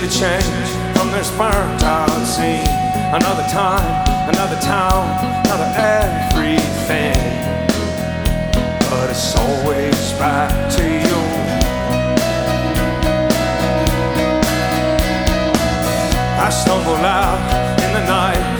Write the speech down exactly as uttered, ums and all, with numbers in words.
change from this burnt out scene. Another time, another town, another everything, but it's always back to you. I stumble out in the night,